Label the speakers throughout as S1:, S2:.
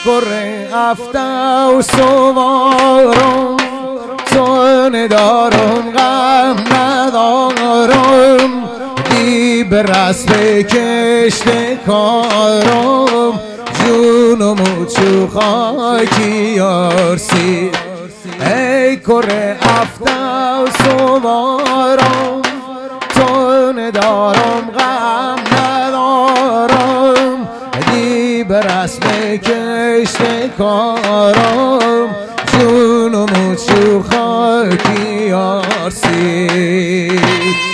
S1: کره افته و سوارم چون دارم غم ندارم دی به رسم کشت کارم جونم و چو خاکی یارسی ای کره افته و سوارم چون دارم غم ندارم دی به رسم کشت کارم جونم و چو خاکی یارسی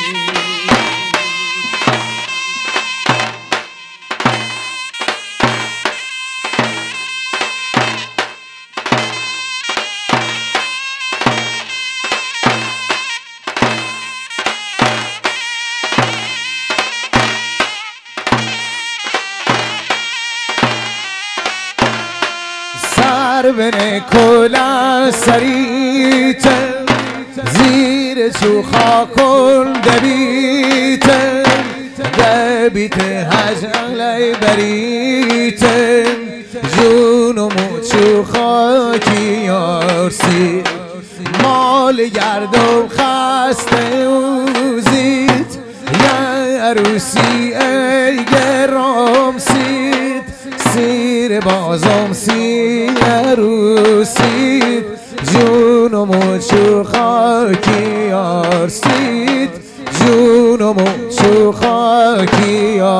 S1: سر بنه کلا سریتن زیر چو خاکن دبیتن دبیت هجلی بریتن جونم چو خاکی یارسی مال گردم خسته اوزید یا عروسی ای گرامسید سیر بازم سی عروسید جونم چو خاکی یارسید جونم چو خاکی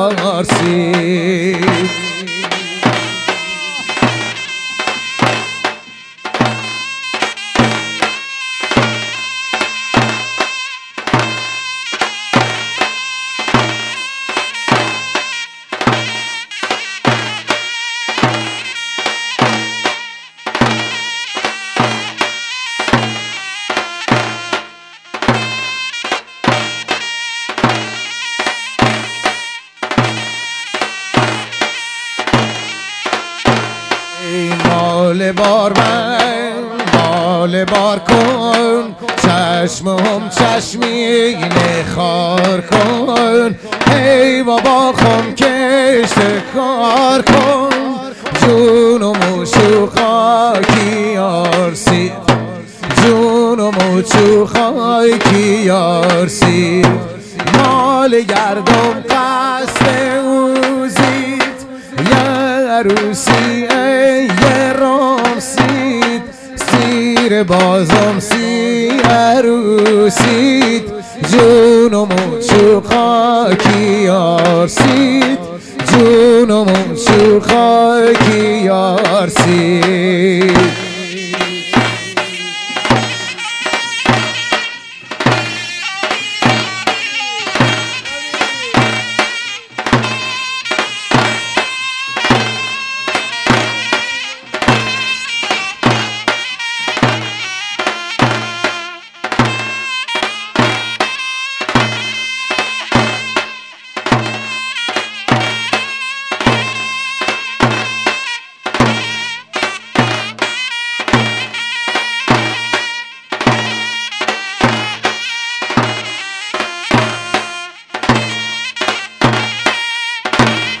S1: یارسید مال بار من مال بار کن چشمم چشمی نخار کن ای بابا خم کشت کار کن جونم چو خاکی یارسید جونم چو خاکی یارسید مال گردم قصد اوزید یا عروسی ای رامسید سیر بازم سی عروسید جونم چو خاکی یارسید جونم چو خاکی یارسید